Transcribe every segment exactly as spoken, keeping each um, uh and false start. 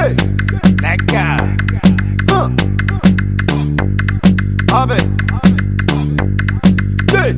Hey, that guy. Huh. Abe. Hey.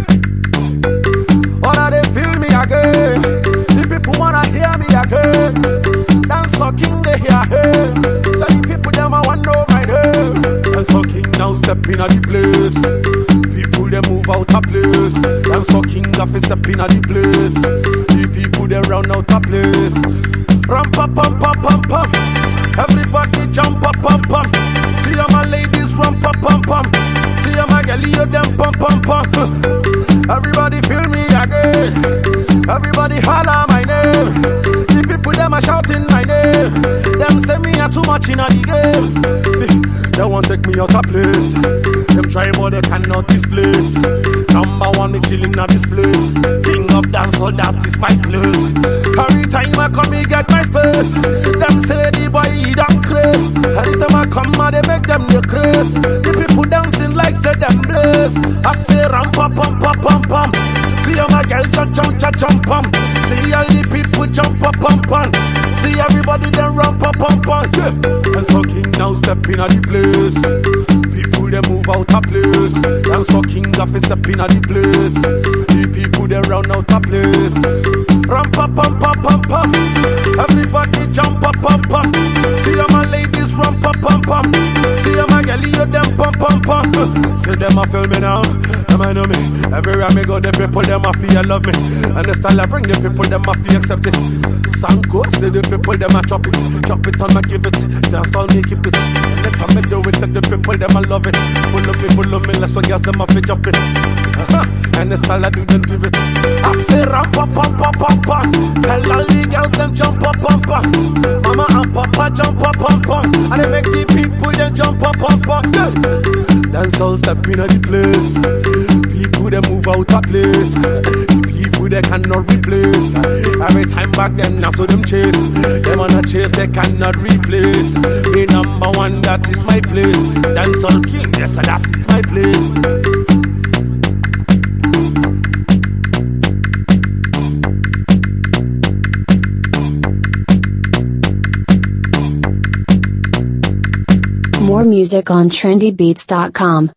Wanna they feel me again? The people wanna hear me again. Dance so king they hear him. So the people them I want know my name. Dance so king now step in at the place. People they move out of place. Dance so king off is step in at the place. The people they round out of place. Ram pam pam pam pam pam. Everybody jump up pam pam. See how my ladies ram pam pam pam. See how my girlie them pam pam pam. Everybody feel me again. Everybody holler my name. The people them are shouting my name. Them say me are too much in a the game. See, they want take me out of place. Them try but they cannot displace. Number one me chilling at this place. King of dance, so that is my place. Every time I come, me get my space. Them say the boy he don't craze. Every time I come, I they make them the craze. The people dancing like say them blaze. I say ram pam pam pam pam pam. See how my girl jump jump jump jump pam. See all the people jump up pam pam. See everybody then run pam pam pam. Yeah. And so king now step in at the place. People they move out of place. And so king off is step in at the place. The people they round out of place. Ram pam pam pam pam pam. Everybody jump up pam pam. See how my ladies run pam pam pam. See how my girlie them pam pam pam. See them a feel me now. Them I know me. Everywhere me go the people them a feel love me. And the style I bring the people them a feel accept it. Sanko see the people them a chop it. Chop it and I give it. Dance all me keep it. And the time me do it say the people them a love it. Full of me, full of me. Let's so girls them a fi jump it. Uh-huh. And the style I do them give it. I say rap pam pam pam pam pam. Tell all the girls them jump up pam pam. Mama and papa jump up pam pam. And they make the people them jump up pam pam. Yeah. Dance all step in at the place. People they move out of place. People they cannot replace. Every time back then now so them chase. Them on a chase they cannot replace. Me number one that is my place. Dance all king yes that is my place. More music on trendy beats dot com.